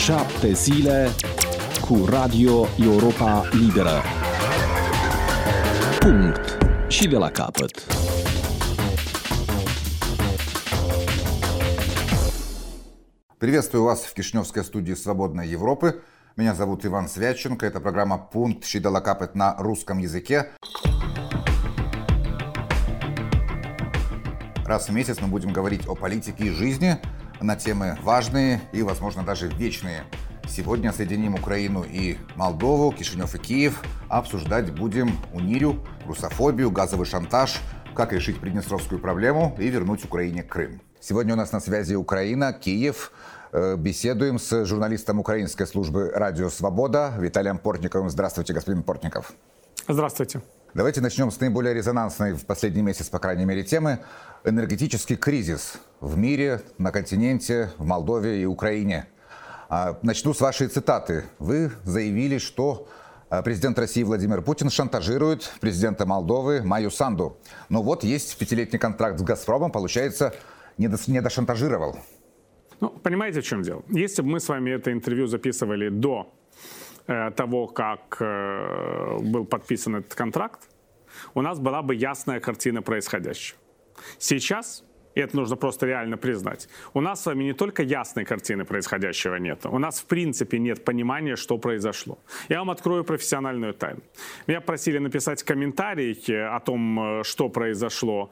7 zile cu Radio Europa Liberă. Punct. Și de la capăt. Приветствую вас в Кишиневской студии «Свободной Европы». Меня зовут Иван Свяченко. Это программа «Пункт Щидала Капет» на русском языке. Раз в месяц мы будем говорить о политике и жизни на темы важные и, возможно, даже вечные. Сегодня соединим Украину и Молдову, Кишинев и Киев. Обсуждать будем унирю, русофобию, газовый шантаж, как решить приднестровскую проблему и вернуть Украине Крым. Сегодня у нас на связи Украина, Киев. Беседуем с журналистом украинской службы «Радио Свобода» Виталием Портниковым. Здравствуйте, господин Портников. Здравствуйте. Давайте начнем с наиболее резонансной в последний месяц, по крайней мере, темы. Энергетический кризис в мире, на континенте, в Молдове и Украине. Начну с вашей цитаты. Вы заявили, что президент России Владимир Путин шантажирует президента Молдовы Майю Санду. Но вот есть пятилетний контракт с «Газпромом», получается, не дошантажировал. Ну, понимаете, в чем дело? Если бы мы с вами это интервью записывали до того, как был подписан этот контракт, у нас была бы ясная картина происходящего. Сейчас, и это нужно просто реально признать, у нас с вами не только ясной картины происходящего нет, у нас в принципе нет понимания, что произошло. Я вам открою профессиональную тайну. Меня просили написать комментарий о том, что произошло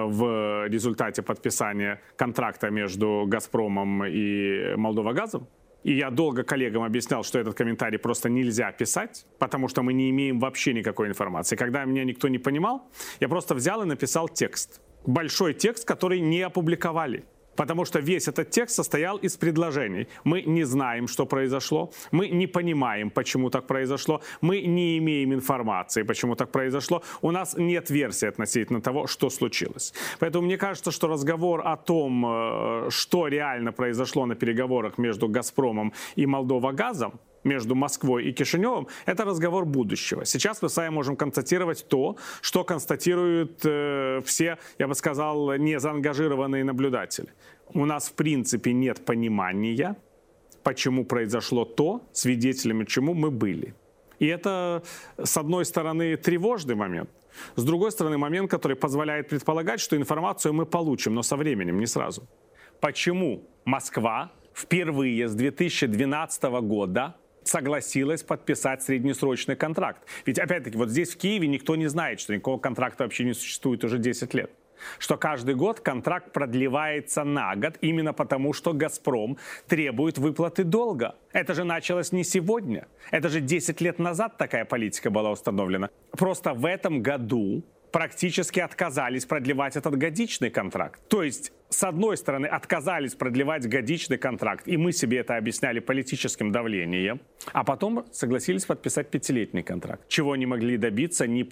в результате подписания контракта между «Газпромом» и «Молдовагазом». И я долго коллегам объяснял, что этот комментарий просто нельзя писать, потому что мы не имеем вообще никакой информации. Когда меня никто не понимал, я просто взял и написал текст. Большой текст, который не опубликовали. Потому что весь этот текст состоял из предложений. Мы не знаем, что произошло. Мы не понимаем, почему так произошло. Мы не имеем информации, почему так произошло. У нас нет версии относительно того, что случилось. Поэтому мне кажется, что разговор о том, что реально произошло на переговорах между «Газпромом» и «Молдовагазом», между Москвой и Кишиневым, это разговор будущего. Сейчас мы с вами можем констатировать то, что констатируют все, я бы сказал, незаангажированные наблюдатели. У нас в принципе нет понимания, почему произошло то, свидетелями чему мы были. И это, с одной стороны, тревожный момент. С другой стороны, момент, который позволяет предполагать, что информацию мы получим, но со временем, не сразу. Почему Москва впервые с 2012 года согласилась подписать среднесрочный контракт? Ведь, опять-таки, вот здесь в Киеве никто не знает, что никакого контракта вообще не существует уже 10 лет. Что каждый год контракт продлевается на год, именно потому, что «Газпром» требует выплаты долга. Это же началось не сегодня. Это же 10 лет назад такая политика была установлена. Просто в этом году практически отказались продлевать этот годичный контракт. То есть, с одной стороны, отказались продлевать годичный контракт, и мы себе это объясняли политическим давлением, а потом согласились подписать пятилетний контракт, чего не могли добиться ни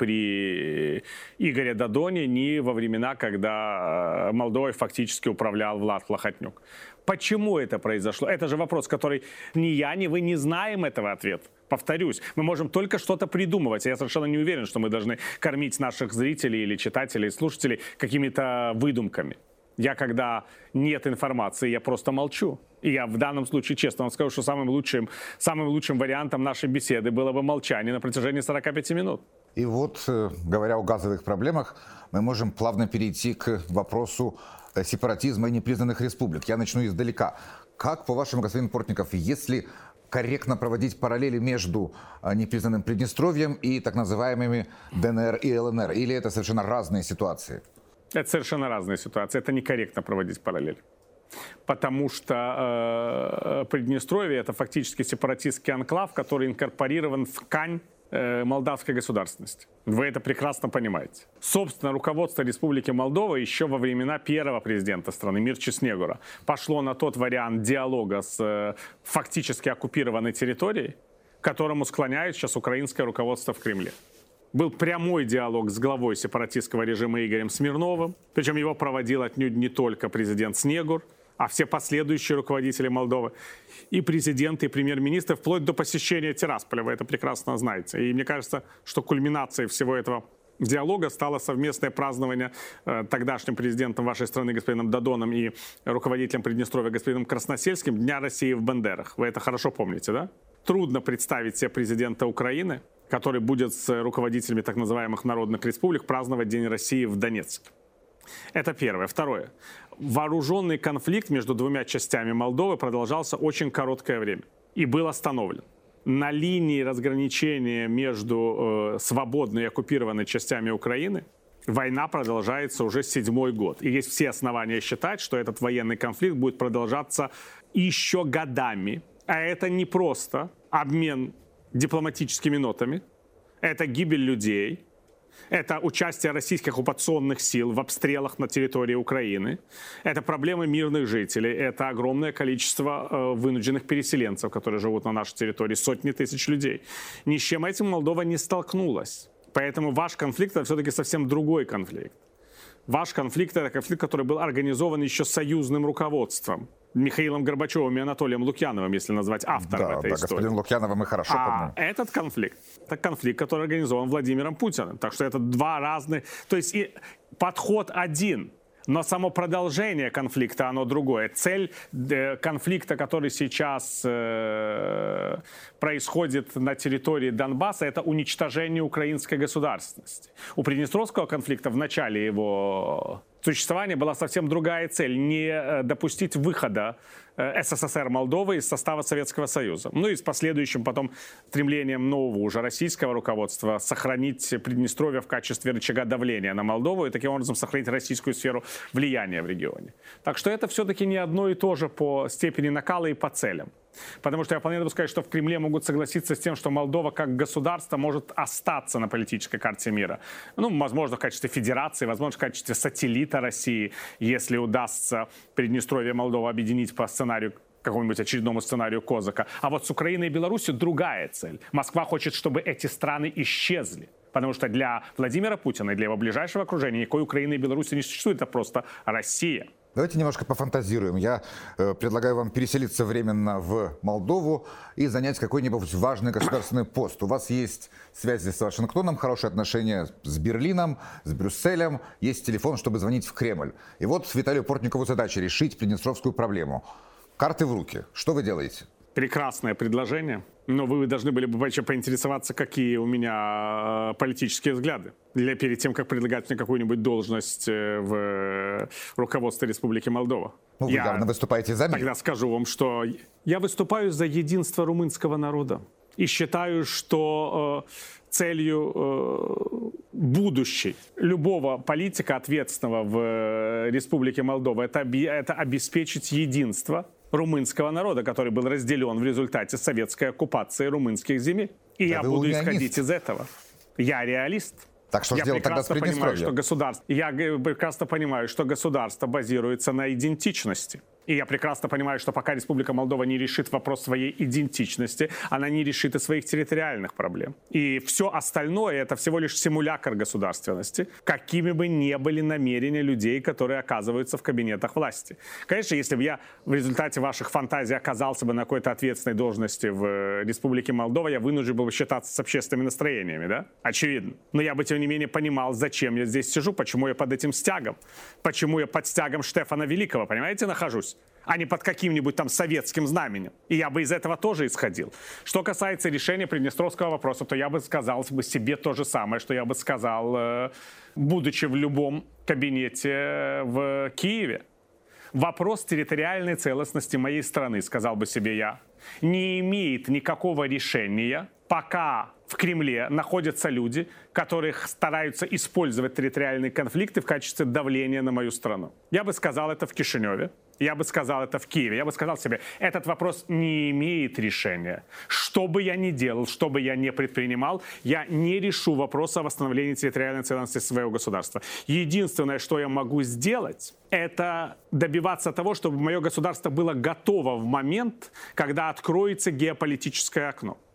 при Игоре Додоне, ни во времена, когда Молдовой фактически управлял Влад Плохотнюк. Почему это произошло? Это же вопрос, который ни я, ни вы не знаем этого ответа. Повторюсь, мы можем только что-то придумывать. Я совершенно не уверен, что мы должны кормить наших зрителей или читателей, и слушателей какими-то выдумками. Я, когда нет информации, я просто молчу. И я в данном случае, честно вам скажу, что самым лучшим вариантом нашей беседы было бы молчание на протяжении 45 минут. И вот, говоря о газовых проблемах, мы можем плавно перейти к вопросу сепаратизма и непризнанных республик. Я начну издалека. Как, по-вашему, господин Портников, если корректно проводить параллели между непризнанным Приднестровьем и так называемыми ДНР и ЛНР? Или это совершенно разные ситуации? Это совершенно разные ситуации. Это некорректно проводить параллель. Потому что Приднестровье – это фактически сепаратистский анклав, который инкорпорирован в ткань молдавской государственности. Вы это прекрасно понимаете. Собственно, руководство Республики Молдова еще во времена первого президента страны Мирча Снегура пошло на тот вариант диалога с фактически оккупированной территорией, к которому склоняет сейчас украинское руководство в Кремле. Был прямой диалог с главой сепаратистского режима Игорем Смирновым, причем его проводил отнюдь не только президент Снегур, а все последующие руководители Молдовы, и президент, и премьер-министр, вплоть до посещения Тирасполя, вы это прекрасно знаете. И мне кажется, что кульминацией всего этого диалога стало совместное празднование тогдашним президентом вашей страны господином Додоном и руководителем Приднестровья господином Красносельским Дня России в Бендерах. Вы это хорошо помните, да? Трудно представить себе президента Украины, который будет с руководителями так называемых народных республик праздновать День России в Донецке. Это первое. Второе. Вооруженный конфликт между двумя частями Молдовы продолжался очень короткое время и был остановлен. На линии разграничения между свободной и оккупированной частями Украины война продолжается уже 7-й год. И есть все основания считать, что этот военный конфликт будет продолжаться еще годами. А это не просто обмен дипломатическими нотами, это гибель людей, это участие российских оккупационных сил в обстрелах на территории Украины, это проблемы мирных жителей, это огромное количество вынужденных переселенцев, которые живут на нашей территории, сотни тысяч людей. Ни с чем этим Молдова не столкнулась. Поэтому ваш конфликт — это все-таки совсем другой конфликт. Ваш конфликт — это конфликт, который был организован еще союзным руководством. Михаилом Горбачевым и Анатолием Лукьяновым, если назвать автором этой истории. Господин Лукьянова мы хорошо помним. Этот конфликт — это конфликт, который организован Владимиром Путиным. Так что это два разных... То есть и подход один, но само продолжение конфликта, оно другое. Цель конфликта, который сейчас происходит на территории Донбасса, это уничтожение украинской государственности. У Приднестровского конфликта в начале его существования была совсем другая цель — не допустить выхода СССР Молдовы из состава Советского Союза. Ну и с последующим потом стремлением нового уже российского руководства сохранить Приднестровье в качестве рычага давления на Молдову и таким образом сохранить российскую сферу влияния в регионе. Так что это все-таки не одно и то же по степени накала и по целям. Потому что я вполне допускаю, что в Кремле могут согласиться с тем, что Молдова как государство может остаться на политической карте мира. Ну, возможно, в качестве федерации, возможно, в качестве сателлита России, если удастся Приднестровье и Молдову объединить по сценарию, какому-нибудь очередному сценарию Козака. А вот с Украиной и Беларусью другая цель. Москва хочет, чтобы эти страны исчезли. Потому что для Владимира Путина и для его ближайшего окружения никакой Украины и Беларуси не существует, это просто Россия. Давайте немножко пофантазируем. Я предлагаю вам переселиться временно в Молдову и занять какой-нибудь важный государственный пост. У вас есть связи с Вашингтоном, хорошие отношения с Берлином, с Брюсселем, есть телефон, чтобы звонить в Кремль. И вот Виталию Портникову задача решить приднестровскую проблему. Карты в руки. Что вы делаете? Прекрасное предложение, но вы должны были бы поинтересоваться, какие у меня политические взгляды, перед тем, как предлагать мне какую-нибудь должность в руководстве Республики Молдова. Ну, вы явно выступаете за мир. Тогда скажу вам, что я выступаю за единство румынского народа и считаю, что целью будущей любого политика, ответственного в Республике Молдова, это обеспечить единство румынского народа, который был разделен в результате советской оккупации румынских земель. И я буду исходить из этого. Я реалист. Так что сделать тогда с Приднестровьем? Я прекрасно понимаю, что государство базируется на идентичности. И я прекрасно понимаю, что пока Республика Молдова не решит вопрос своей идентичности, она не решит и своих территориальных проблем. И все остальное — это всего лишь симулятор государственности, какими бы ни были намерения людей, которые оказываются в кабинетах власти. Конечно, если бы я в результате ваших фантазий оказался бы на какой-то ответственной должности в Республике Молдова, я вынужден был бы считаться с общественными настроениями, да? Очевидно. Но я бы, тем не менее, понимал, зачем я здесь сижу, почему я под этим стягом, почему я под стягом Штефана Великого, понимаете, нахожусь, а не под каким-нибудь там советским знаменем. И я бы из этого тоже исходил. Что касается решения приднестровского вопроса, то я бы сказал себе то же самое, что я бы сказал, будучи в любом кабинете в Киеве. Вопрос территориальной целостности моей страны, сказал бы себе я, не имеет никакого решения, пока в Кремле находятся люди, которые стараются использовать территориальные конфликты в качестве давления на мою страну. Я бы сказал это в Кишиневе, я бы сказал это в Киеве, я бы сказал себе, этот вопрос не имеет решения. Что бы я ни делал, что бы я ни предпринимал, я не решу вопрос о восстановлении территориальной целостности своего государства. Единственное, что я могу сделать, это добиваться того, чтобы мое государство было готово в момент, когда откроется геополитическое окно.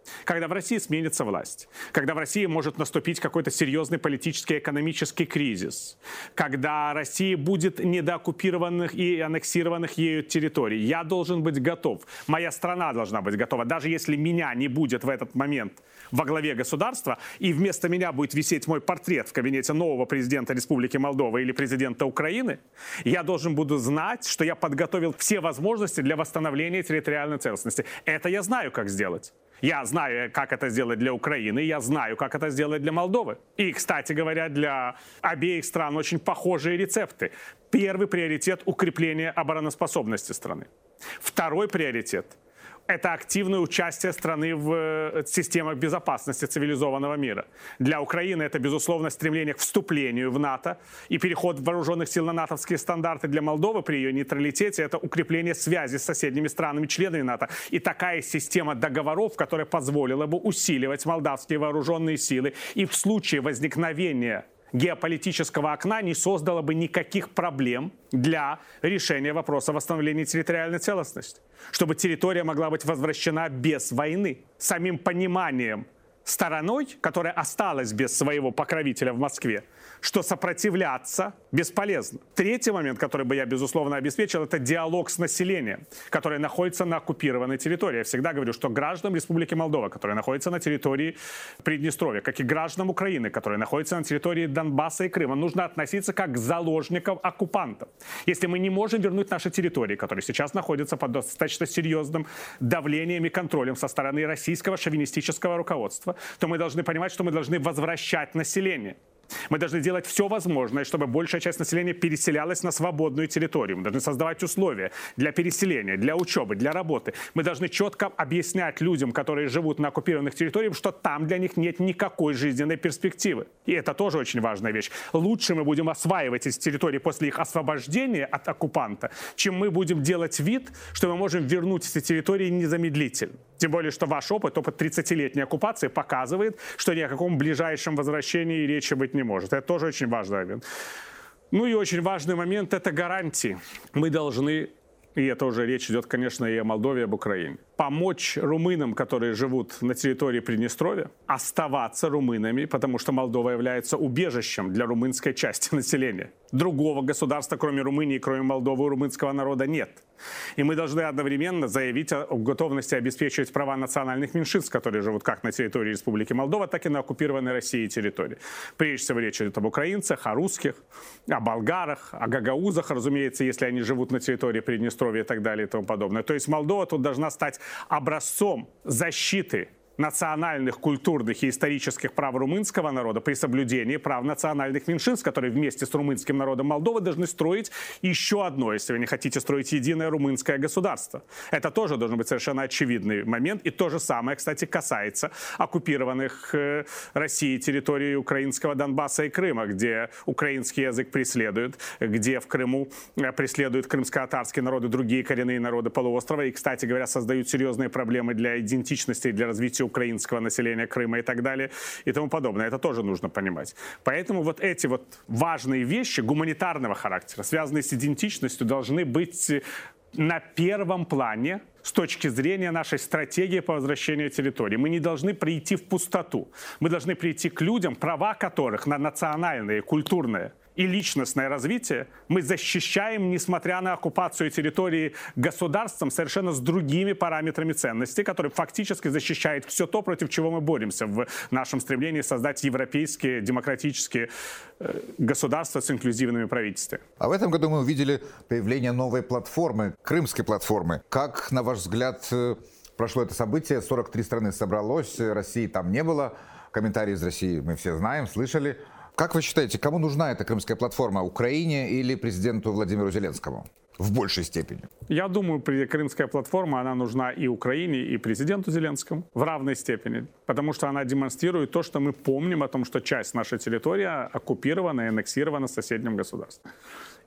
Когда в России сменится власть, когда в России может наступить какой-то серьезный политический, экономический кризис, когда Россия будет недооккупированных и аннексированных ею территорий, я должен быть готов, моя страна должна быть готова. Даже если меня не будет в этот момент во главе государства, и вместо меня будет висеть мой портрет в кабинете нового президента Республики Молдова или президента Украины, я должен буду знать, что я подготовил все возможности для восстановления территориальной целостности. Это я знаю, как сделать. Я знаю, как это сделать для Украины, я знаю, как это сделать для Молдовы. И, кстати говоря, для обеих стран очень похожие рецепты. Первый приоритет – укрепление обороноспособности страны. Второй приоритет – это активное участие страны в системах безопасности цивилизованного мира. Для Украины это, безусловно, стремление к вступлению в НАТО и переход вооруженных сил на натовские стандарты. Для Молдовы при ее нейтралитете это укрепление связи с соседними странами, членами НАТО. И такая система договоров, которая позволила бы усиливать молдавские вооруженные силы и в случае возникновения геополитического окна не создало бы никаких проблем для решения вопроса восстановления территориальной целостности. Чтобы территория могла быть возвращена без войны. Самим пониманием стороной, которая осталась без своего покровителя в Москве, что сопротивляться бесполезно. Третий момент, который бы я, безусловно, обеспечил, это диалог с населением, которое находится на оккупированной территории. Я всегда говорю, что гражданам Республики Молдова, которые находятся на территории Приднестровья, как и гражданам Украины, которые находятся на территории Донбасса и Крыма, нужно относиться как к заложникам оккупантов. Если мы не можем вернуть наши территории, которые сейчас находятся под достаточно серьезным давлением и контролем со стороны российского шовинистического руководства, то мы должны понимать, что мы должны возвращать население. Мы должны делать все возможное, чтобы большая часть населения переселялась на свободную территорию. Мы должны создавать условия для переселения, для учебы, для работы. Мы должны четко объяснять людям, которые живут на оккупированных территориях, что там для них нет никакой жизненной перспективы. И это тоже очень важная вещь. Лучше мы будем осваивать эти территории после их освобождения от оккупанта, чем мы будем делать вид, что мы можем вернуть эти территории незамедлительно. Тем более, что ваш опыт 30-летней оккупации показывает, что ни о каком ближайшем возвращении речи быть не может. Это тоже очень важный момент. Ну и очень важный момент – это гарантии. Мы должны, и это уже речь идет, конечно, и о Молдове, и об Украине, помочь румынам, которые живут на территории Приднестровья, оставаться румынами, потому что Молдова является убежищем для румынской части населения. Другого государства, кроме Румынии, кроме Молдовы, у румынского народа нет. И мы должны одновременно заявить о готовности обеспечивать права национальных меньшинств, которые живут как на территории Республики Молдова, так и на оккупированной Россией территории. Прежде всего речь идет об украинцах, о русских, о болгарах, о гагаузах, разумеется, если они живут на территории Приднестровья и так далее и тому подобное. То есть Молдова тут должна стать образцом защиты национальных, культурных и исторических прав румынского народа при соблюдении прав национальных меньшинств, которые вместе с румынским народом Молдовы должны строить еще одно, если вы не хотите строить единое румынское государство. Это тоже должен быть совершенно очевидный момент. И то же самое, кстати, касается оккупированных Россией территорий украинского Донбасса и Крыма, где украинский язык преследуют, где в Крыму преследуют крымско-татарский народ и другие коренные народы полуострова. И, кстати говоря, создают серьезные проблемы для идентичности и для развития украинского населения Крыма и так далее и тому подобное. Это тоже нужно понимать. Поэтому вот эти вот важные вещи гуманитарного характера, связанные с идентичностью, должны быть на первом плане с точки зрения нашей стратегии по возвращению территории. Мы не должны прийти в пустоту. Мы должны прийти к людям, права которых на национальное, культурное и личностное развитие мы защищаем, несмотря на оккупацию территории государством, совершенно с другими параметрами ценностей, которые фактически защищают все то, против чего мы боремся в нашем стремлении создать европейские демократические государства с инклюзивными правительствами. А в этом году мы увидели появление новой платформы, крымской платформы. Как, на ваш взгляд, прошло это событие? 43 страны собралось, России там не было. Комментарии из России мы все знаем, слышали. Как вы считаете, кому нужна эта крымская платформа? Украине или президенту Владимиру Зеленскому? В большей степени. Я думаю, крымская платформа, она нужна и Украине, и президенту Зеленскому в равной степени. Потому что она демонстрирует то, что мы помним о том, что часть нашей территории оккупирована и аннексирована соседним государством.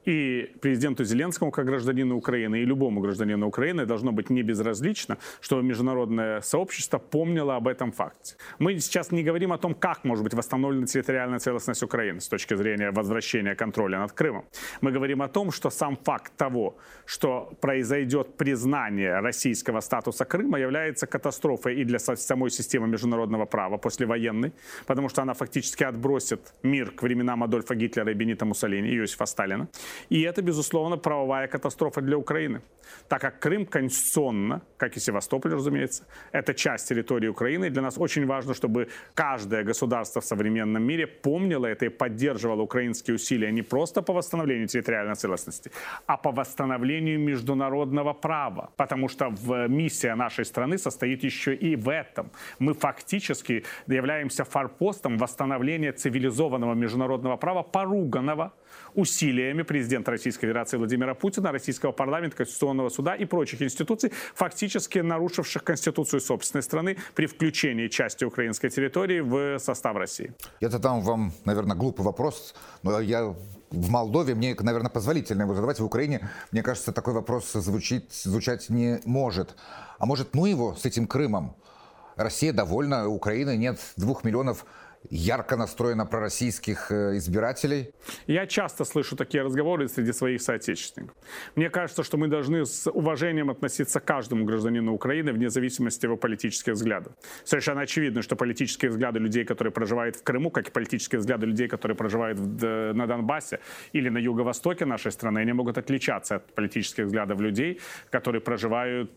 И президенту Зеленскому, как гражданину Украины, и любому гражданину Украины должно быть не безразлично, чтобы международное сообщество помнило об этом факте. Мы сейчас не говорим о том, как может быть восстановлена территориальная целостность Украины с точки зрения возвращения контроля над Крымом. Мы говорим о том, что сам факт того, что произойдет признание российского статуса Крыма, является катастрофой и для самой системы международного права послевоенной, потому что она фактически отбросит мир к временам Адольфа Гитлера и Бенита Муссолини и Иосифа Сталина. И это, безусловно, правовая катастрофа для Украины, так как Крым конституционно, как и Севастополь, разумеется, это часть территории Украины. И для нас очень важно, чтобы каждое государство в современном мире помнило это и поддерживало украинские усилия не просто по восстановлению территориальной целостности, а по восстановлению международного права. Потому что миссия нашей страны состоит еще и в этом. Мы фактически являемся форпостом восстановления цивилизованного международного права, поруганного усилиями президента Российской Федерации Владимира Путина, российского парламента, Конституционного суда и прочих институций, фактически нарушивших Конституцию собственной страны при включении части украинской территории в состав России. Я задам вам, наверное, глупый вопрос, но я в Молдове, мне, наверное, позволительно его задавать. В Украине, мне кажется, такой вопрос звучать не может. А может, ну его с этим Крымом? Россия довольна, у Украины нет 2 миллионов ярко настроена пророссийских избирателей? Я часто слышу такие разговоры среди своих соотечественников. Мне кажется, что мы должны с уважением относиться к каждому гражданину Украины вне зависимости от его политических взглядов. Совершенно очевидно, что политические взгляды людей, которые проживают в Крыму, как и политические взгляды людей, которые проживают на Донбассе или на юго-востоке нашей страны, они могут отличаться от политических взглядов людей, которые проживают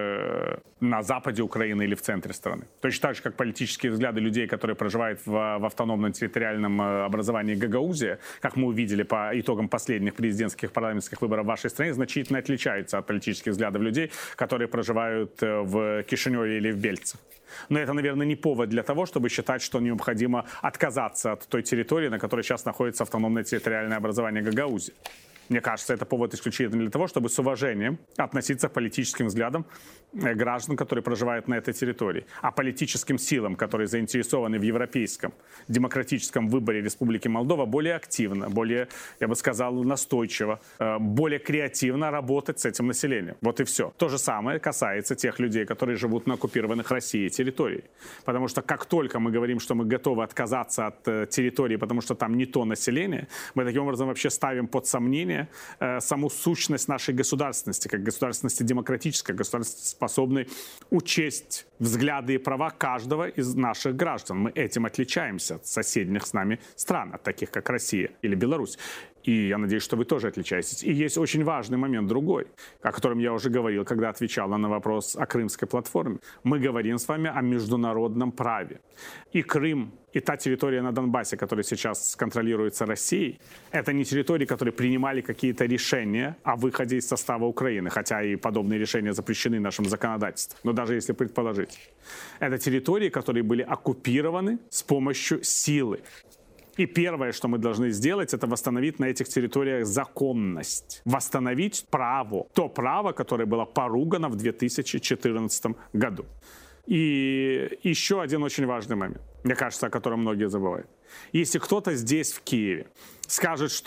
на западе Украины или в центре страны. Точно так же, как политические взгляды людей, которые проживают в автономном территориальном образовании Гагаузия, как мы увидели по итогам последних президентских парламентских выборов в вашей стране, значительно отличаются от политических взглядов людей, которые проживают в Кишиневе или в Бельце. Но это, наверное, не повод для того, чтобы считать, что необходимо отказаться от той территории, на которой сейчас находится автономное территориальное образование Гагаузии. Мне кажется, это повод исключительно для того, чтобы с уважением относиться к политическим взглядам граждан, которые проживают на этой территории, а политическим силам, которые заинтересованы в европейском демократическом выборе Республики Молдова, более активно, более, я бы сказал, настойчиво, более креативно работать с этим населением. Вот и все. То же самое касается тех людей, которые живут на оккупированных Россией территориях. Потому что как только мы говорим, что мы готовы отказаться от территории, потому что там не то население, мы таким образом вообще ставим под сомнение саму сущность нашей государственности, как государственности демократической, государственности, способной учесть взгляды и права каждого из наших граждан. Мы этим отличаемся от соседних с нами стран, от таких как Россия или Беларусь. И я надеюсь, что вы тоже отличаетесь. И есть очень важный момент другой, о котором я уже говорил, когда отвечал на вопрос о Крымской платформе. Мы говорим с вами о международном праве. И Крым, и та территория на Донбассе, которая сейчас контролируется Россией, это не территории, которые принимали какие-то решения о выходе из состава Украины, хотя и подобные решения запрещены нашим законодательством. Но даже если предположить, это территории, которые были оккупированы с помощью силы. И первое, что мы должны сделать, это восстановить на этих территориях законность. Восстановить право. То право, которое было поругано в 2014 году. И еще один очень важный момент, мне кажется, о котором многие забывают. Если кто-то здесь, в Киеве, скажет, что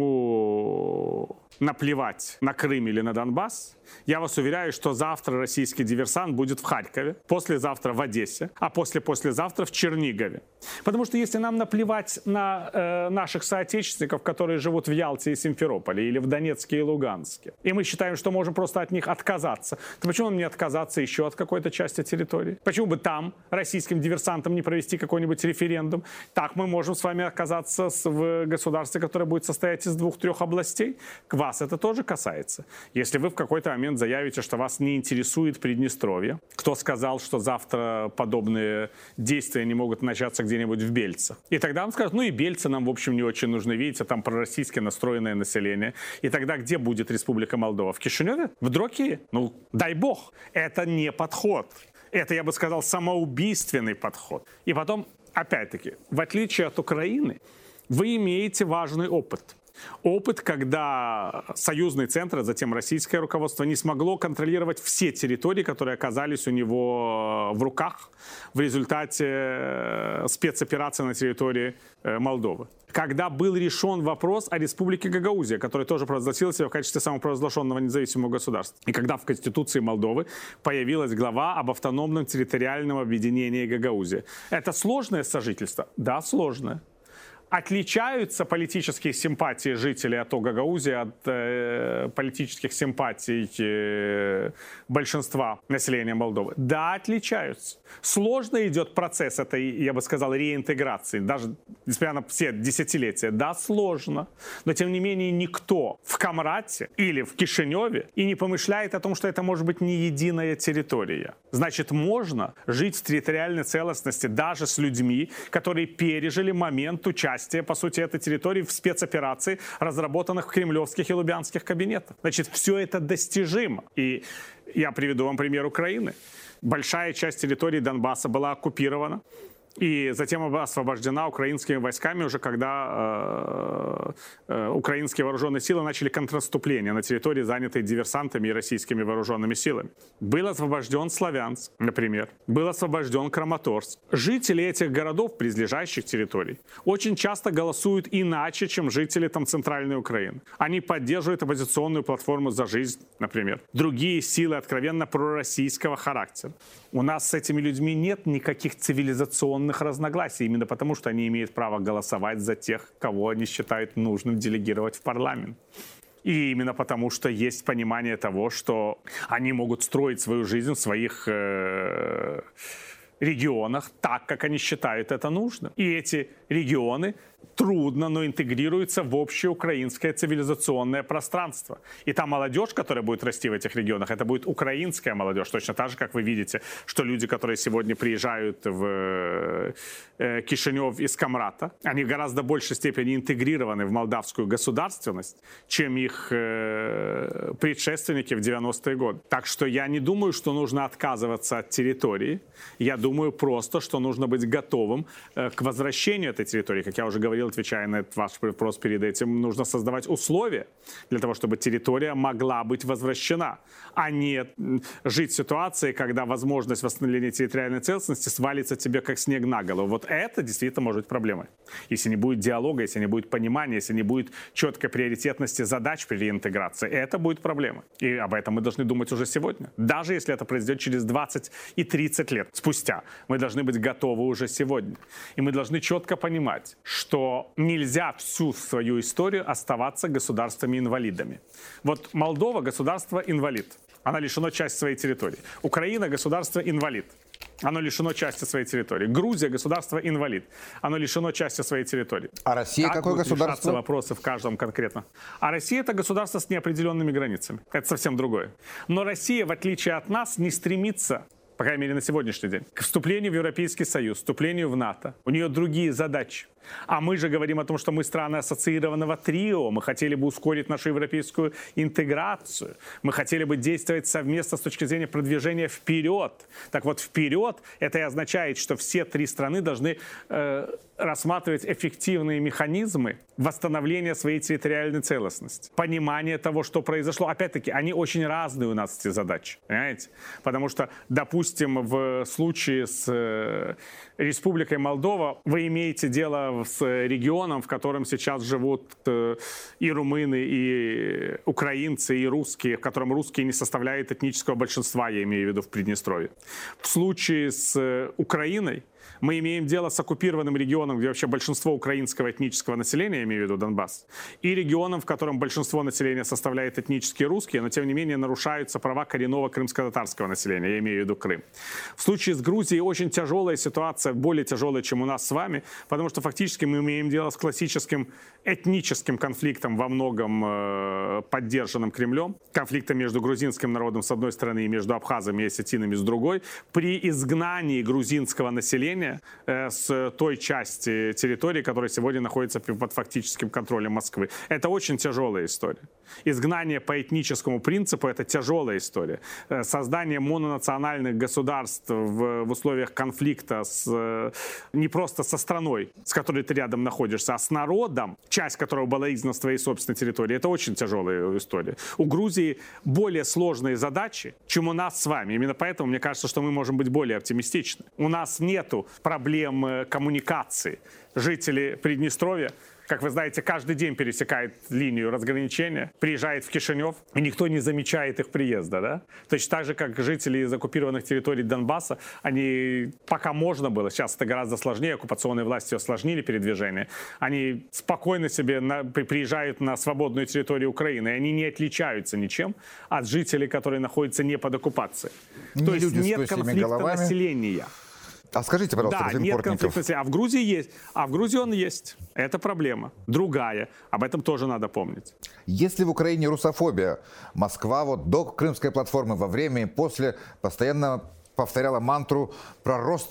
ему наплевать на Крым или на Донбасс, я вас уверяю, что завтра российский диверсант будет в Харькове, послезавтра в Одессе, а послезавтра в Чернигове. Потому что если нам наплевать на наших соотечественников, которые живут в Ялте и Симферополе, или в Донецке и Луганске, и мы считаем, что можем просто от них отказаться, то почему нам не отказаться еще от какой-то части территории? Почему бы там российским диверсантам не провести какой-нибудь референдум? Так мы можем с вами оказаться в государстве, которое будет состоять из 2-3 областей. Вас это тоже касается. Если вы в какой-то момент заявите, что вас не интересует Приднестровье, кто сказал, что завтра подобные действия не могут начаться где-нибудь в Бельце? И тогда вам скажут, ну и Бельцы нам, в общем, не очень нужны, видите, там пророссийски настроенное население. И тогда где будет Республика Молдова? В Кишиневе? В Дрокии? Ну, дай бог. Это не подход. Это, я бы сказал, самоубийственный подход. И потом, опять-таки, в отличие от Украины, вы имеете важный опыт. Опыт, когда союзный центр, а затем российское руководство не смогло контролировать все территории, которые оказались у него в руках в результате спецоперации на территории Молдовы. Когда был решен вопрос о республике Гагаузия, которая тоже провозгласила себя в качестве самопровозглашенного независимого государства. И когда в Конституции Молдовы появилась глава об автономном территориальном объединении Гагаузия. Это сложное сожительство? Да, сложное. Отличаются политические симпатии жителей АТО Гагаузии от политических симпатий большинства населения Молдовы? Да, отличаются. Сложно идет процесс этой, я бы сказал, реинтеграции, даже несмотря на все десятилетия. Да, сложно. Но, тем не менее, никто в Камрате или в Кишиневе и не помышляет о том, что это может быть не единая территория. Значит, можно жить в территориальной целостности даже с людьми, которые пережили момент участия, по сути, этой территории в спецоперации, разработанных в кремлевских и лубянских кабинетах. Значит, все это достижимо. И я приведу вам пример Украины. Большая часть территории Донбасса была оккупирована и затем освобождена украинскими войсками уже когда украинские вооруженные силы начали контрнаступление на территории, занятой диверсантами и российскими вооруженными силами. Был освобожден Славянск, например. Был освобожден Краматорск. Жители этих городов, близлежащих территорий, очень часто голосуют иначе, чем жители там центральной Украины. Они поддерживают оппозиционную платформу «За жизнь», например. Другие силы откровенно пророссийского характера. У нас с этими людьми нет никаких цивилизационных разногласий, именно потому, что они имеют право голосовать за тех, кого они считают нужным делегировать в парламент. И именно потому, что есть понимание того, что они могут строить свою жизнь в своих регионах так, как они считают это нужным. И эти регионы трудно, но интегрируются в общее украинское цивилизационное пространство. И та молодежь, которая будет расти в этих регионах, это будет украинская молодежь. Точно так же, как вы видите, что люди, которые сегодня приезжают в Кишинев из Камрата, они в гораздо большей степени интегрированы в молдавскую государственность, чем их предшественники в 90-е годы. Так что я не думаю, что нужно отказываться от территории. Я думаю просто, что нужно быть готовым к возвращению этой территории. Как я уже говорил, отвечая на этот ваш вопрос перед этим, нужно создавать условия для того, чтобы территория могла быть возвращена, а не жить в ситуации, когда возможность восстановления территориальной целостности свалится тебе как снег на голову. Вот это действительно может быть проблемой. Если не будет диалога, если не будет понимания, если не будет четкой приоритетности задач при реинтеграции, это будет проблема. И об этом мы должны думать уже сегодня. Даже если это произойдет через 20 и 30 лет спустя, мы должны быть готовы уже сегодня. И мы должны четко понимать, что нельзя всю свою историю оставаться государствами-инвалидами. Вот Молдова — государство-инвалид. Она лишена части своей территории. Украина — государство-инвалид. Оно лишено части своей территории. Грузия — государство-инвалид. Оно лишено части своей территории. А Россия какое государство? Вопросы в каждом конкретно. А Россия — это государство с неопределенными границами. Это совсем другое. Но Россия, в отличие от нас, не стремится, по крайней мере на сегодняшний день, к вступлению в Европейский Союз, вступлению в НАТО. У нее другие задачи. А мы же говорим о том, что мы страны ассоциированного трио. Мы хотели бы ускорить нашу европейскую интеграцию. Мы хотели бы действовать совместно с точки зрения продвижения вперед. Так вот, вперед — это и означает, что все три страны должны рассматривать эффективные механизмы восстановления своей территориальной целостности. Понимание того, что произошло. Опять-таки, они очень разные у нас, эти задачи. Понимаете? Потому что, допустим, в случае с Республикой Молдова вы имеете дело с регионом, в котором сейчас живут и румыны, и украинцы, и русские, в котором русские не составляют этнического большинства, я имею в виду в Приднестровье. В случае с Украиной мы имеем дело с оккупированным регионом, где вообще большинство украинского этнического населения, я имею в виду Донбасс, и регионом, в котором большинство населения составляет этнические русские, но тем не менее нарушаются права коренного крымско-татарского населения, я имею в виду Крым. В случае с Грузией очень тяжелая ситуация, более тяжелая, чем у нас с вами, потому что фактически мы имеем дело с классическим этническим конфликтом, во многом поддержанным Кремлем, конфликтом между грузинским народом с одной стороны и между абхазами и осетинами с другой, при изгнании грузинского населения разделение с той части территории, которая сегодня находится под фактическим контролем Москвы. Это очень тяжелая история. Изгнание по этническому принципу – это тяжелая история. Создание мононациональных государств в условиях конфликта не просто со страной, с которой ты рядом находишься, а с народом, часть которого была изгнана с твоей собственной территории – это очень тяжелая история. У Грузии более сложные задачи, чем у нас с вами. Именно поэтому мне кажется, что мы можем быть более оптимистичны. У нас нету проблем коммуникации. Жители Приднестровья, как вы знаете, каждый день пересекает линию разграничения, приезжает в Кишинев, и никто не замечает их приезда, да? Точно так же, как жители из оккупированных территорий Донбасса, они, пока можно было, сейчас это гораздо сложнее, оккупационные власти осложнили передвижение, они спокойно себе приезжают на свободную территорию Украины, и они не отличаются ничем от жителей, которые находятся не под оккупацией. То есть нет конфликта населения. А скажите, пожалуйста, да, нет конфликта. А в Грузии есть. А в Грузии он есть. Это проблема. Другая. Об этом тоже надо помнить. Есть ли в Украине русофобия? Москва вот до Крымской платформы, во время и после постоянно повторяла мантру про рост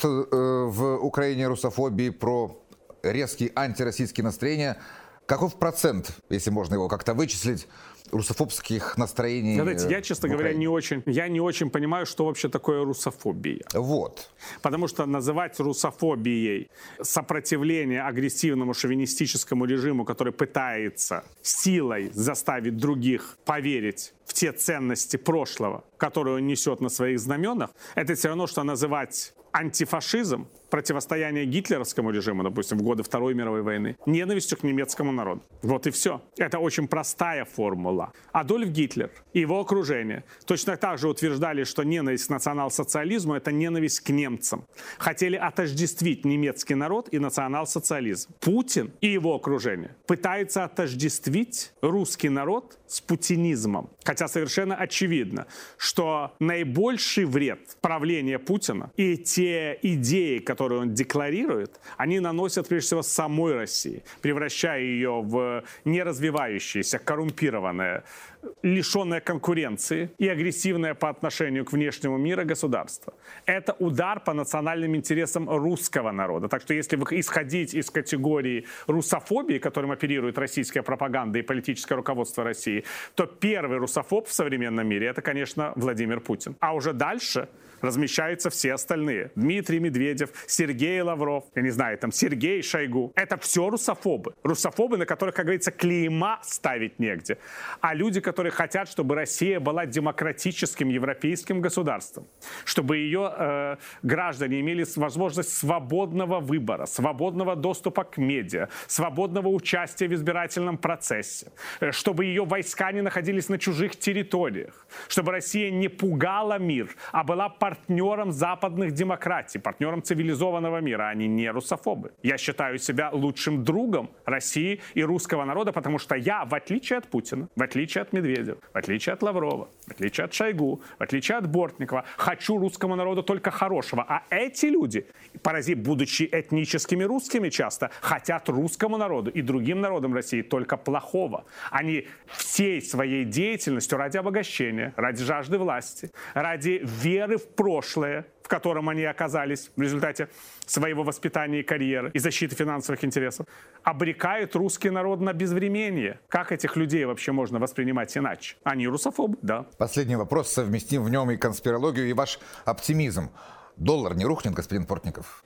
в Украине русофобии, про резкие антироссийские настроения. Каков процент, если можно его как-то вычислить, русофобских настроений? Знаете, я, честно говоря, не очень понимаю, что вообще такое русофобия. Вот. Потому что называть русофобией сопротивление агрессивному шовинистическому режиму, который пытается силой заставить других поверить в те ценности прошлого, которые он несет на своих знаменах, это все равно, что называть антифашизм, противостояние гитлеровскому режиму, допустим, в годы Второй мировой войны, ненавистью к немецкому народу. Вот и все. Это очень простая формула. Адольф Гитлер и его окружение точно так же утверждали, что ненависть к национал-социализму – это ненависть к немцам. Хотели отождествить немецкий народ и национал-социализм. Путин и его окружение пытаются отождествить русский народ с путинизмом. Хотя совершенно очевидно, что наибольший вред правления Путина и те идеи, которые он декларирует, они наносят прежде всего самой России, превращая ее в неразвивающееся, коррумпированное, лишенное конкуренции и агрессивное по отношению к внешнему миру государство. Это удар по национальным интересам русского народа. Так что если исходить из категории русофобии, которым оперирует российская пропаганда и политическое руководство России, то первый русофоб в современном мире – это, конечно, Владимир Путин. А уже дальше размещаются все остальные. Дмитрий Медведев, Сергей Лавров, я не знаю, там Сергей Шойгу. Это все русофобы. Русофобы, на которых, как говорится, клейма ставить негде. А люди, которые хотят, чтобы Россия была демократическим европейским государством, чтобы ее граждане имели возможность свободного выбора, свободного доступа к медиа, свободного участия в избирательном процессе, чтобы ее войска не находились на чужих территориях, чтобы Россия не пугала мир, а была партнером западных демократий, партнером цивилизованного мира. Они не русофобы. Я считаю себя лучшим другом России и русского народа, потому что я, в отличие от Путина, в отличие от Медведева, в отличие от Лаврова, в отличие от Шойгу, в отличие от Бортникова, хочу русскому народу только хорошего. А эти люди, будучи этническими русскими часто, хотят русскому народу и другим народам России только плохого. Они всей своей деятельностью ради обогащения, ради жажды власти, ради веры в прошлое, в котором они оказались в результате своего воспитания и карьеры и защиты финансовых интересов, обрекают русский народ на безвременье. Как этих людей вообще можно воспринимать иначе? Они русофобы, да. Последний вопрос, совместим в нем и конспирологию, и ваш оптимизм. Доллар не рухнет, господин Портников?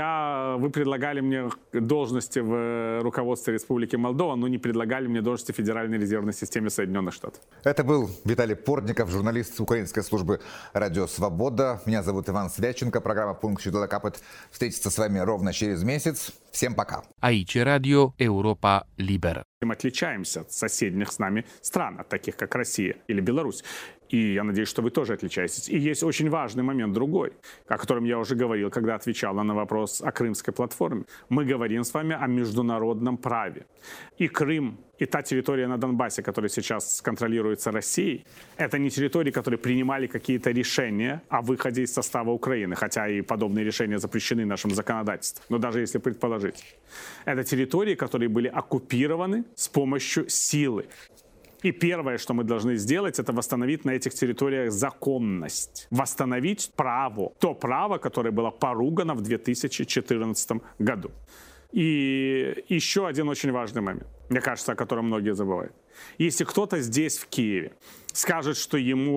Вы предлагали мне должности в руководстве Республики Молдова, но не предлагали мне должности в Федеральной резервной системе Соединенных Штатов. Это был Виталий Портников, журналист украинской службы «Радио Свобода». Меня зовут Иван Свяченко. Программа «Пункт Щедода Капет» встретится с вами ровно через месяц. Всем пока. Aici Radio Europa Liberă. Мы отличаемся от соседних с нами стран, от таких как Россия или Беларусь. И я надеюсь, что вы тоже отличаетесь. И есть очень важный момент другой, о котором я уже говорил, когда отвечал на вопрос о Крымской платформе. Мы говорим с вами о международном праве. И Крым, и та территория на Донбассе, которая сейчас контролируется Россией, это не территории, которые принимали какие-то решения о выходе из состава Украины, хотя и подобные решения запрещены нашим законодательством. Но даже если предположить. Это территории, которые были оккупированы с помощью силы. И первое, что мы должны сделать, это восстановить на этих территориях законность. Восстановить право. То право, которое было поругано в 2014 году. И еще один очень важный момент, мне кажется, о котором многие забывают. Если кто-то здесь, в Киеве, скажет, что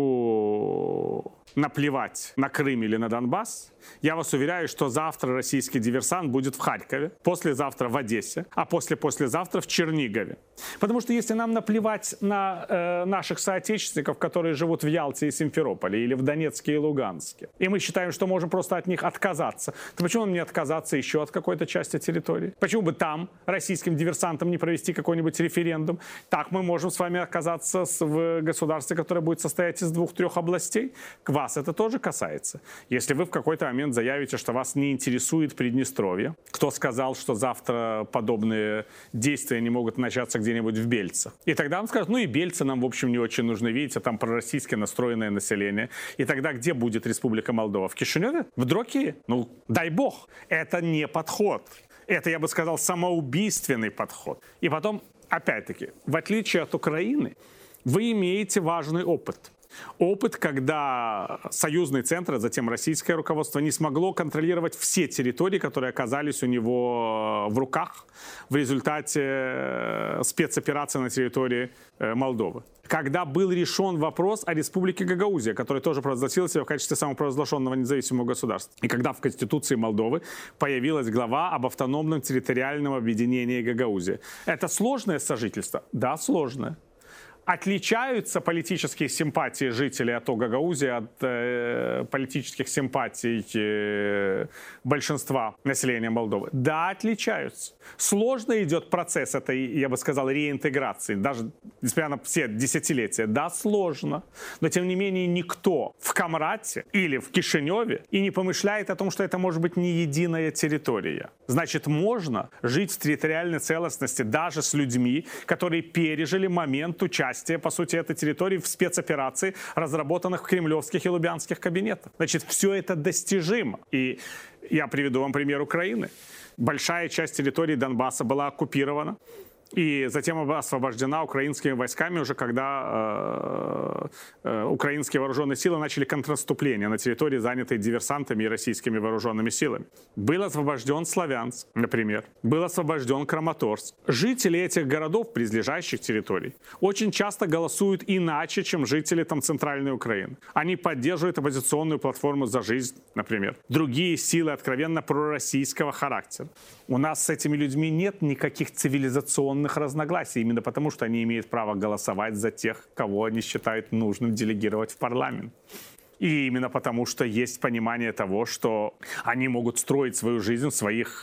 ему наплевать на Крым или на Донбасс, я вас уверяю, что завтра российский диверсант будет в Харькове, послезавтра в Одессе, а послезавтра в Чернигове. Потому что если нам наплевать на наших соотечественников, которые живут в Ялте и Симферополе, или в Донецке и Луганске, и мы считаем, что можем просто от них отказаться, то почему нам не отказаться еще от какой-то части территории? Почему бы там российским диверсантам не провести какой-нибудь референдум? Так мы можем с вами оказаться в государстве, которое будет состоять из 2-3 областей. Вас это тоже касается. Если вы в какой-то момент заявите, что вас не интересует Приднестровье, кто сказал, что завтра подобные действия не могут начаться где-нибудь в Бельцах? И тогда он скажет, ну и бельцы нам, в общем, не очень нужны, видите, там пророссийски настроенное население. И тогда где будет Республика Молдова? В Кишиневе? В Дрокии? Ну, дай бог. Это не подход. Это, я бы сказал, самоубийственный подход. И потом, опять-таки, в отличие от Украины, вы имеете важный опыт. Опыт, когда союзный центр, а затем российское руководство не смогло контролировать все территории, которые оказались у него в руках в результате спецоперации на территории Молдовы. Когда был решен вопрос о республике Гагаузия, которая тоже провозгласила себя в качестве самопровозглашенного независимого государства. И когда в Конституции Молдовы появилась глава об автономном территориальном объединении Гагаузия. Это сложное сожительство? Да, сложное. Отличаются политические симпатии жителей АТО Гагаузии от политических симпатий большинства населения Молдовы? Да, отличаются. Сложно идет процесс этой, я бы сказал, реинтеграции, даже несмотря на все десятилетия. Да, сложно. Но, тем не менее, никто в Камрате или в Кишиневе и не помышляет о том, что это может быть не единая территория. Значит, можно жить в территориальной целостности даже с людьми, которые пережили момент участия, по сути, этой территории в спецоперации, разработанных в кремлевских и лубянских кабинетах. Значит, все это достижимо. И я приведу вам пример Украины. Большая часть территории Донбасса была оккупирована и затем освобождена украинскими войсками уже когда украинские вооруженные силы начали контрнаступление на территории, занятой диверсантами и российскими вооруженными силами. Был освобожден Славянск, например. Был освобожден Краматорск. Жители этих городов, близлежащих территорий, очень часто голосуют иначе, чем жители там центральной Украины. Они поддерживают оппозиционную платформу «За жизнь», например. Другие силы откровенно пророссийского характера. У нас с этими людьми нет никаких цивилизационных разногласий, именно потому, что они имеют право голосовать за тех, кого они считают нужным делегировать в парламент. И именно потому, что есть понимание того, что они могут строить свою жизнь в своих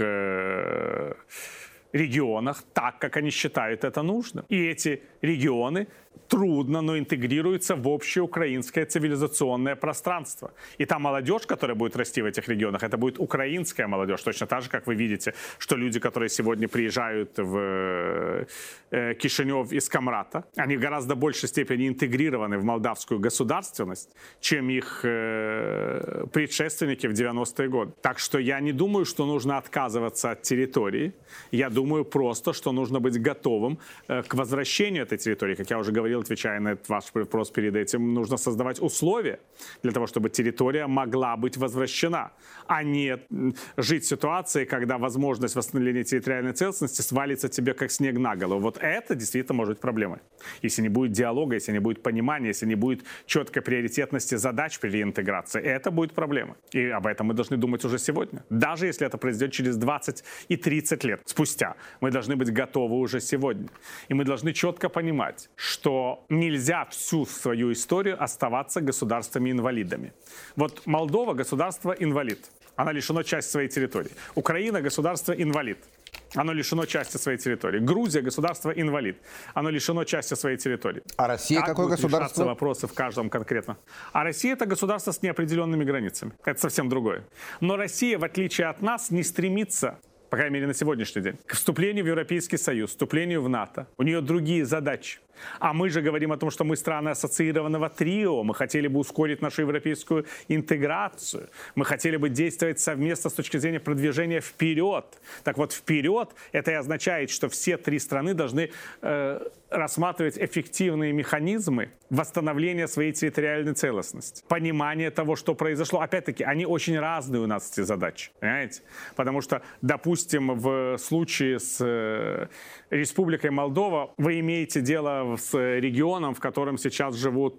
регионах так, как они считают это нужным. И эти регионы трудно, но интегрируются в общее украинское цивилизационное пространство. И та молодежь, которая будет расти в этих регионах, это будет украинская молодежь. Точно так же, как вы видите, что люди, которые сегодня приезжают в Кишинев из Камрата, они в гораздо большей степени интегрированы в молдавскую государственность, чем их предшественники в 90-е годы. Так что я не думаю, что нужно отказываться от территории. Я думаю просто, что нужно быть готовым к возвращению этой территории. Как я уже говорил, отвечая на этот ваш вопрос перед этим, нужно создавать условия для того, чтобы территория могла быть возвращена, а не жить в ситуации, когда возможность восстановления территориальной целостности свалится тебе как снег на голову. Вот это действительно может быть проблемой. Если не будет диалога, если не будет понимания, если не будет четкой приоритетности задач при реинтеграции, это будет проблема. И об этом мы должны думать уже сегодня. Даже если это произойдет через 20 и 30 лет спустя, мы должны быть готовы уже сегодня. И мы должны четко понимать, что нельзя всю свою историю оставаться государствами-инвалидами. Вот Молдова — государство-инвалид. Она лишена части своей территории. Украина — государство-инвалид. Оно лишено части своей территории. Грузия — государство-инвалид. Оно лишено части своей территории. А Россия какое государство? Вопросы в каждом конкретно. А Россия — это государство с неопределенными границами. Это совсем другое. Но Россия, в отличие от нас, не стремится, по крайней мере, на сегодняшний день, к вступлению в Европейский Союз, вступлению в НАТО. У нее другие задачи. А мы же говорим о том, что мы страны ассоциированного трио, мы хотели бы ускорить нашу европейскую интеграцию, мы хотели бы действовать совместно с точки зрения продвижения вперед. Так вот, вперед это и означает, что все три страны должны рассматривать эффективные механизмы восстановления своей территориальной целостности, понимание того, что произошло. Опять-таки, они очень разные у нас, эти задачи, понимаете? Потому что, допустим, в случае с Республикой Молдова вы имеете дело с регионом, в котором сейчас живут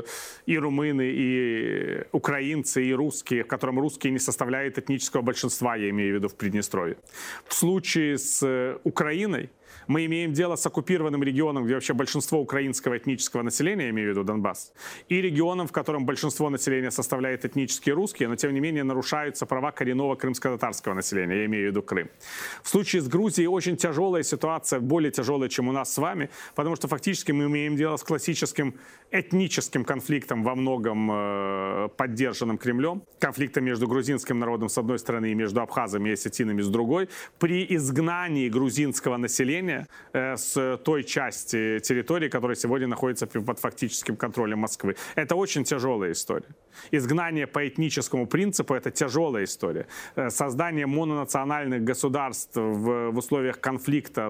и румыны, и украинцы, и русские, в котором русские не составляют этнического большинства, я имею в виду в Приднестровье. В случае с Украиной мы имеем дело с оккупированным регионом, где вообще большинство украинского этнического населения, я имею в виду Донбасс, и регионом, в котором большинство населения составляет этнические русские, но тем не менее нарушаются права коренного крымско-татарского населения, я имею в виду Крым. В случае с Грузией очень тяжелая ситуация, более тяжелая, чем у нас с вами, потому что фактически мы имеем дело с классическим этническим конфликтом, во многом поддержанным Кремлем, конфликтом между грузинским народом с одной стороны и между абхазами и осетинами с другой, при изгнании грузинского населения с той части территории, которая сегодня находится под фактическим контролем Москвы. Это очень тяжелая история. Изгнание по этническому принципу – это тяжелая история. Создание мононациональных государств в условиях конфликта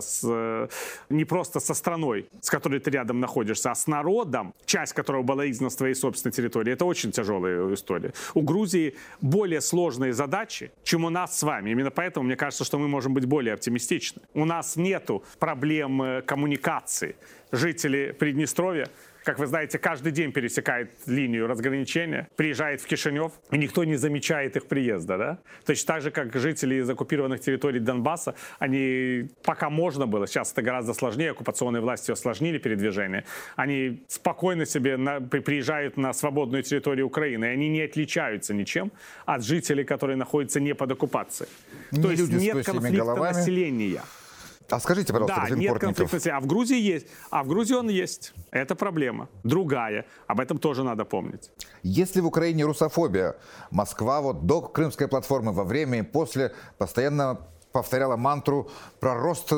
не просто со страной, с которой ты рядом находишься, а с народом, часть которого была изгнана с твоей собственной территории – это очень тяжелая история. У Грузии более сложные задачи, чем у нас с вами. Именно поэтому мне кажется, что мы можем быть более оптимистичны. У нас нету проблем коммуникации. Жители Приднестровья, как вы знаете, каждый день пересекают линию разграничения, приезжает в Кишинев, и никто не замечает их приезда, да? Точно так же, как жители из оккупированных территорий Донбасса, они, пока можно было, сейчас это гораздо сложнее, оккупационные власти осложнили передвижение, они спокойно себе приезжают на свободную территорию Украины, и они не отличаются ничем от жителей, которые находятся не под оккупацией. То есть нет конфликта населения. А скажите, пожалуйста, да, нет конфликта. А в Грузии есть. А в Грузии он есть. Это проблема. Другая. Об этом тоже надо помнить. Если в Украине русофобия, Москва вот до Крымской платформы, во время и после постоянно повторяла мантру про рост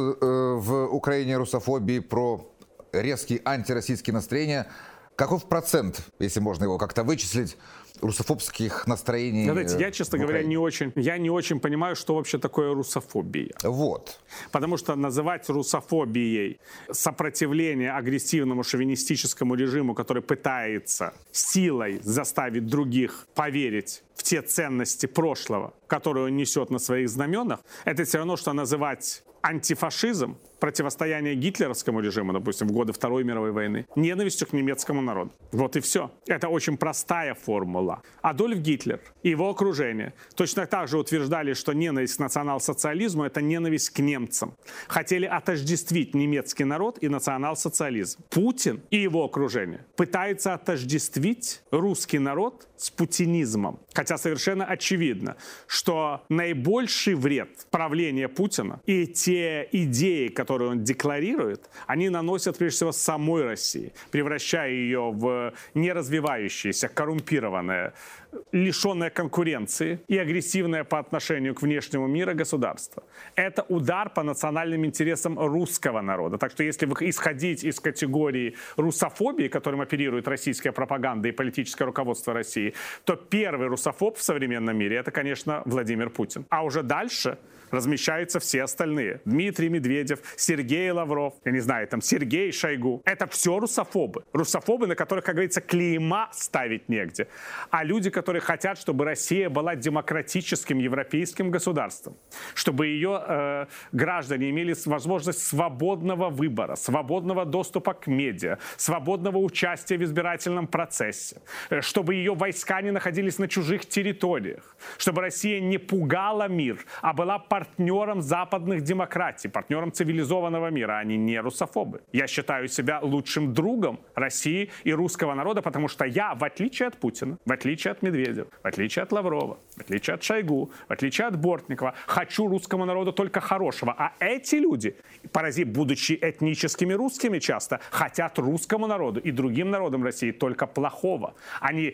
в Украине русофобии, про резкие антироссийские настроения. Каков процент, если можно его как-то вычислить, русофобских настроений? Знаете, я, честно говоря, не очень понимаю, что вообще такое русофобия. Вот. Потому что называть русофобией сопротивление агрессивному шовинистическому режиму, который пытается силой заставить других поверить в те ценности прошлого, которые он несет на своих знаменах, это все равно, что называть антифашизм, противостояние гитлеровскому режиму, допустим, в годы Второй мировой войны, ненавистью к немецкому народу. Вот и все. Это очень простая формула. Адольф Гитлер и его окружение точно так же утверждали, что ненависть к национал-социализму – это ненависть к немцам. Хотели отождествить немецкий народ и национал-социализм. Путин и его окружение пытаются отождествить русский народ с путинизмом. Хотя совершенно очевидно, что наибольший вред правления Путина и те идеи, которые он декларирует, они наносят прежде всего самой России, превращая ее в неразвивающееся, коррумпированное, лишенное конкуренции и агрессивное по отношению к внешнему миру государство. Это удар по национальным интересам русского народа. Так что если исходить из категории русофобии, которым оперирует российская пропаганда и политическое руководство России, то первый русофоб в современном мире – это, конечно, Владимир Путин. А уже дальше размещаются все остальные. Дмитрий Медведев, Сергей Лавров, я не знаю, там Сергей Шойгу. Это все русофобы. Русофобы, на которых, как говорится, клейма ставить негде. А люди, которые хотят, чтобы Россия была демократическим европейским государством, чтобы ее граждане имели возможность свободного выбора, свободного доступа к медиа, свободного участия в избирательном процессе, чтобы ее войска не находились на чужих территориях, чтобы Россия не пугала мир, а была партнером западных демократий, партнером цивилизованного мира. Они не русофобы. Я считаю себя лучшим другом России и русского народа, потому что я, в отличие от Путина, в отличие от Медведева, в отличие от Лаврова, в отличие от Шойгу, в отличие от Бортникова, хочу русскому народу только хорошего. А эти люди, будучи этническими русскими часто, хотят русскому народу и другим народам России только плохого. Они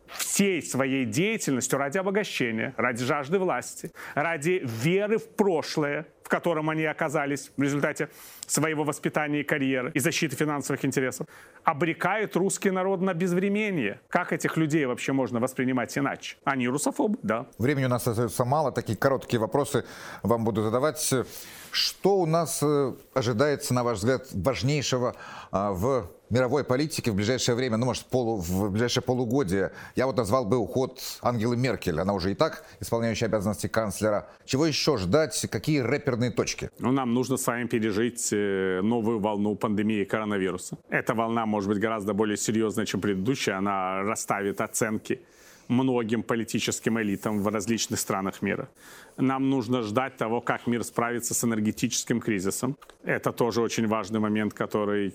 всей своей деятельностью ради обогащения, ради жажды власти, ради веры в прошлое, в котором они оказались в результате своего воспитания и карьеры, и защиты финансовых интересов, обрекают русский народ на безвременье. Как этих людей вообще можно воспринимать иначе? Они русофобы, да. Времени у нас остается мало, такие короткие вопросы вам буду задавать. Что у нас ожидается, на ваш взгляд, важнейшего в мировой политике в ближайшее время, ну, может, в ближайшее полугодие? Я вот назвал бы уход Ангелы Меркель. Она уже и так исполняющая обязанности канцлера. Чего еще ждать? Какие рэперные точки? Ну, нам нужно с вами пережить новую волну пандемии коронавируса. Эта волна может быть гораздо более серьезная, чем предыдущая. Она расставит оценки многим политическим элитам в различных странах мира. Нам нужно ждать того, как мир справится с энергетическим кризисом. Это тоже очень важный момент, который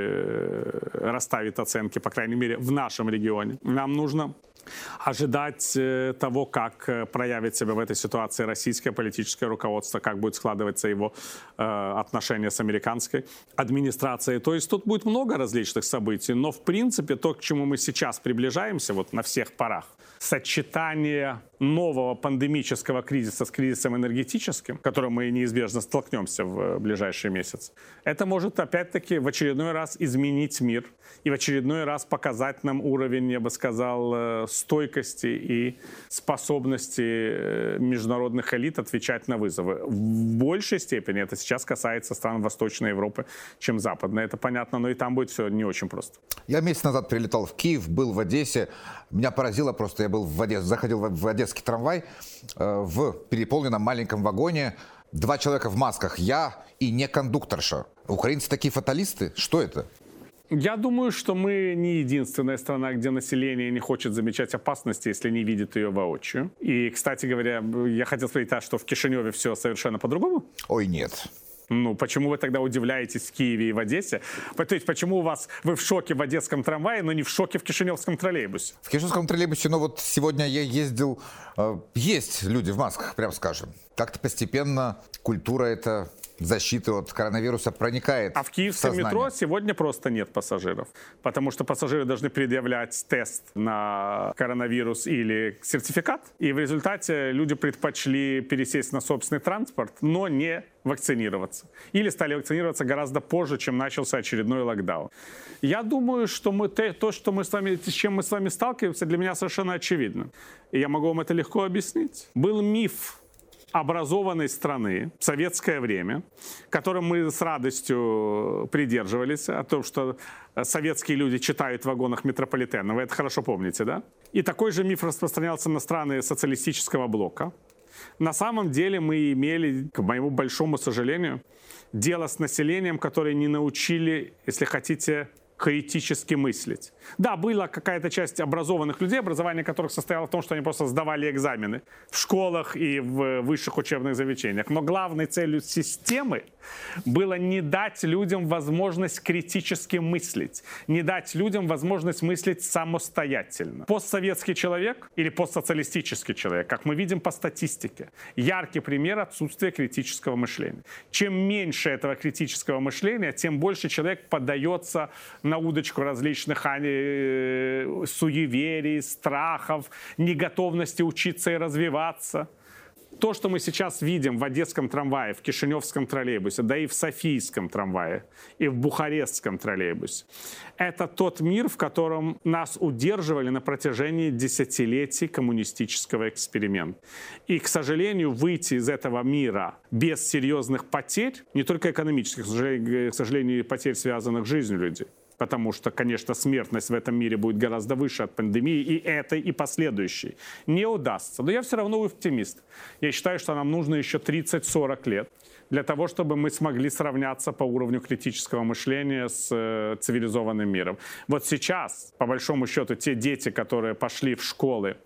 расставит оценки, по крайней мере, в нашем регионе. Нам нужно ожидать того, как проявит себя в этой ситуации российское политическое руководство, как будет складываться его отношения с американской администрацией. То есть тут будет много различных событий, но в принципе то, к чему мы сейчас приближаемся вот на всех парах, сочетание нового пандемического кризиса с кризисом энергетическим, которым мы неизбежно столкнемся в ближайшие месяцы, это может опять-таки в очередной раз изменить мир и в очередной раз показать нам уровень, я бы сказал, стойкости и способности международных элит отвечать на вызовы. В большей степени это сейчас касается стран Восточной Европы, чем Западной. Это понятно, но и там будет все не очень просто. Я месяц назад прилетал в Киев, был в Одессе. Меня поразило просто, я был в Одессе, заходил в одесский трамвай в переполненном маленьком вагоне. 2 человека в масках, я и не кондукторша. Украинцы такие фаталисты? Что это? Я думаю, что мы не единственная страна, где население не хочет замечать опасности, если не видит ее воочию. И, кстати говоря, я хотел спросить, а что в Кишиневе все совершенно по-другому? Ой, нет. Ну, почему вы тогда удивляетесь в Киеве и в Одессе? То есть, почему вы в шоке в одесском трамвае, но не в шоке в кишиневском троллейбусе? В кишиневском троллейбусе, ну вот сегодня я ездил, есть люди в масках, прям скажем. Как-то постепенно культура эта защиты от коронавируса проникает. А в киевском метро сегодня просто нет пассажиров, потому что пассажиры должны предъявлять тест на коронавирус или сертификат, и в результате люди предпочли пересесть на собственный транспорт, но не вакцинироваться. Или стали вакцинироваться гораздо позже, чем начался очередной локдаун. Я думаю, что с чем мы с вами сталкиваемся, для меня совершенно очевидно. И я могу вам это легко объяснить. Был миф образованной страны в советское время, которым мы с радостью придерживались, о том, что советские люди читают в вагонах метрополитена. Вы это хорошо помните, да? И такой же миф распространялся на страны социалистического блока. На самом деле мы имели, к моему большому сожалению, дело с населением, которое не научили, если хотите, критически мыслить. Да, была какая-то часть образованных людей, образование которых состояло в том, что они просто сдавали экзамены в школах и в высших учебных заведениях. Но главной целью системы было не дать людям возможность критически мыслить, не дать людям возможность мыслить самостоятельно. Постсоветский человек или постсоциалистический человек, как мы видим по статистике, яркий пример отсутствия критического мышления. Чем меньше этого критического мышления, тем больше человек поддается на удочку различных суеверий, страхов, неготовности учиться и развиваться. То, что мы сейчас видим в одесском трамвае, в кишиневском троллейбусе, да и в софийском трамвае, и в бухарестском троллейбусе, это тот мир, в котором нас удерживали на протяжении десятилетий коммунистического эксперимента. И, к сожалению, выйти из этого мира без серьезных потерь, не только экономических, к сожалению, и потерь, связанных с жизнью людей, потому что, конечно, смертность в этом мире будет гораздо выше от пандемии, и этой, и последующей, не удастся. Но я все равно оптимист. Я считаю, что нам нужно еще 30-40 лет для того, чтобы мы смогли сравняться по уровню критического мышления с цивилизованным миром. Вот сейчас, по большому счету, те дети, которые пошли в школы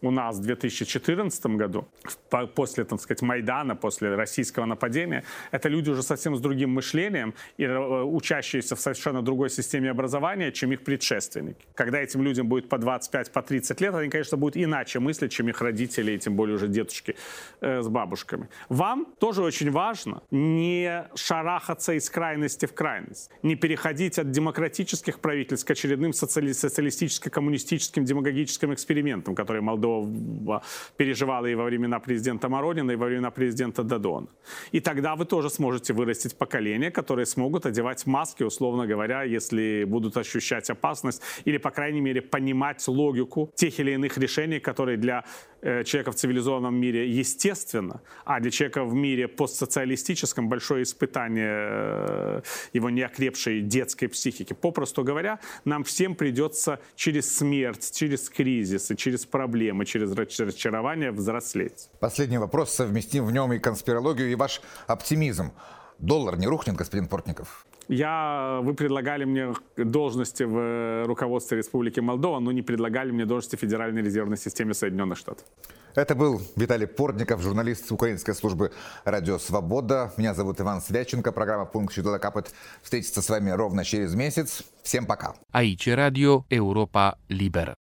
у нас в 2014 году, после, так сказать, Майдана, после российского нападения, это люди уже совсем с другим мышлением и учащиеся в совершенно другой системе образования, чем их предшественники. Когда этим людям будет по 25, по 30 лет, они, конечно, будут иначе мыслить, чем их родители, и тем более уже дедушки с бабушками. Вам тоже очень важно не шарахаться из крайности в крайность, не переходить от демократических правительств к очередным социалистическо-коммунистическим демагогическим экспериментам, которые Молдова переживала и во времена президента Моронина, и во времена президента Додона. И тогда вы тоже сможете вырастить поколение, которые смогут одевать маски, условно говоря, если будут ощущать опасность, или, по крайней мере, понимать логику тех или иных решений, которые для человека в цивилизованном мире естественно, а для человека в мире постсоциалистическом большое испытание его неокрепшей детской психики. Попросту говоря, нам всем придется через смерть, через кризисы, через проблемы, через разочарование взрослеть. Последний вопрос, совместим в нем и конспирологию, и ваш оптимизм. Доллар не рухнет, господин Портников? Вы предлагали мне должности в руководстве Республики Молдова, но не предлагали мне должности в Федеральной резервной системе Соединенных Штатов. Это был Виталий Портников, журналист украинской службы «Радио Свобода». Меня зовут Иван Свяченко. Программа «Пункт Щедода Капот» встретится с вами ровно через месяц. Всем пока. Aici Radio Europa Liberă.